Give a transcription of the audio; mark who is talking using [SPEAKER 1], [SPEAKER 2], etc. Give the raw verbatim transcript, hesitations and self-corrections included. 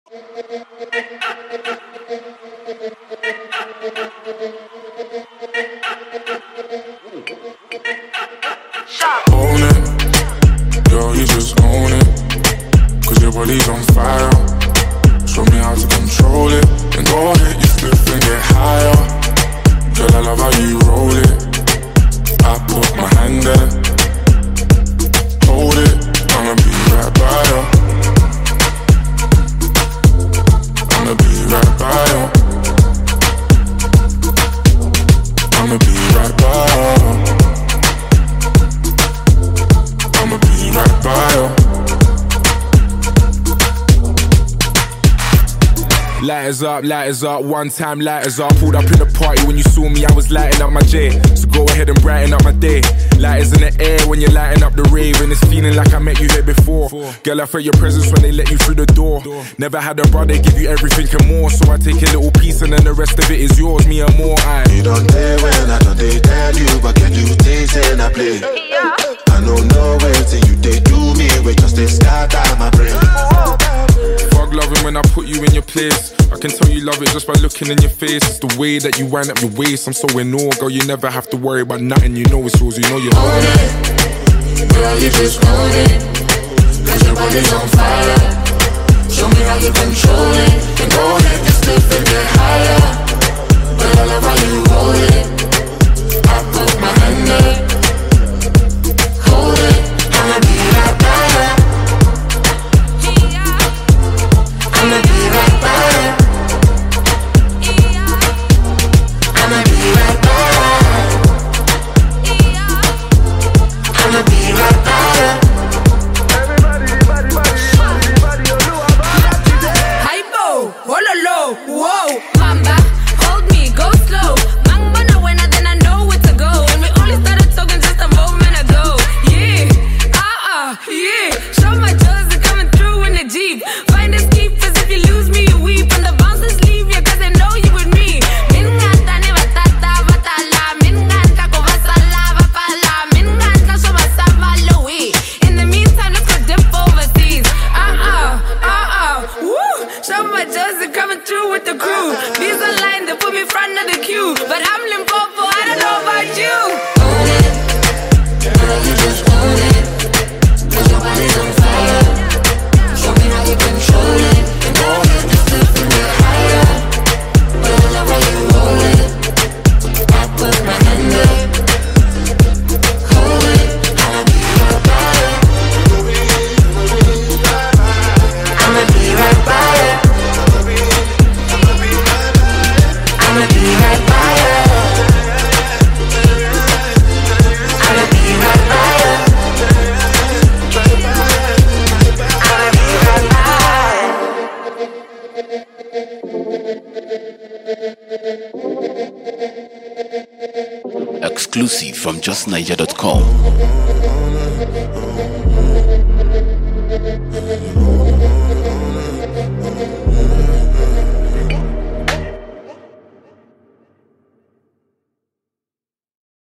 [SPEAKER 1] Own it, girl, you just own it. Cause your body's on fire. Show me how to control it. Then go ahead, you flip and get higher. Girl, I love how you roll it. I put my hand there. Hold it, I'ma be right by you. I'ma be right by you. I'ma be right by you. I'ma be right by you.
[SPEAKER 2] Lighters up, lighters up, one time lighters up. Pulled up in the party when you saw me, I was lighting up my J. So go ahead and brighten up my day. Lighters in the air when you're lighting up the rave. And it's feeling like I met you here before. Girl, I felt your presence when they let you through the door. Never had a brother give you everything and more. So I take a little piece and then the rest of it is yours, me and more. I
[SPEAKER 3] You don't dare when I don't they tell you. But can you taste and I play?
[SPEAKER 4] Yeah.
[SPEAKER 3] I don't know where till you they do me. We just they scatter my brain.
[SPEAKER 2] Fuck loving when I put you in your place. I can tell you love it just by looking in your face. It's the way that you wind up your waist. I'm so in awe, girl, you never have to worry about nothing. You know it's yours, you know you own
[SPEAKER 1] it. Girl, you just own it. Cause your body's on fire. Show me how you control it. And go ahead, just flip and get higher. Girl, I love how you roll it. I put my hand there. Hold it, I'ma be right by you. I'ma be right by you. I'ma be right by you. I'ma be right by you.
[SPEAKER 4] Everybody, everybody, everybody, everybody, Hypo, hololo, whoa, mamba, hold me, go slow. Mamba no buena, then I know where to go. And we only started talking just a moment ago. Yeah, uh-uh, yeah. Show my Josie coming through in the Jeep. Find us keepers, if you lose me, you weep. And the bouncers leave you, cause they know you with me. Minganta ne batata, batala. Minganta ko vasala, vapala. Minganta so basava Louis. In the meantime, let's go dip overseas. Uh-uh, uh-uh, woo. Show my Josie coming through with the crew. These are lines that put me front of the queue. But I'm Limpopo, I don't know about you.
[SPEAKER 1] Own it, girl, you just own it. Cause your body's on fire. Show me how you control it. And go ahead, just flip and get higher. Girl, I love how you roll it. I put my hand there. Hold it, I'ma be right by you. I'ma be right by you. I'ma be right by you. I'ma be right by you. I'ma be right
[SPEAKER 5] Exclusive from just niger dot com.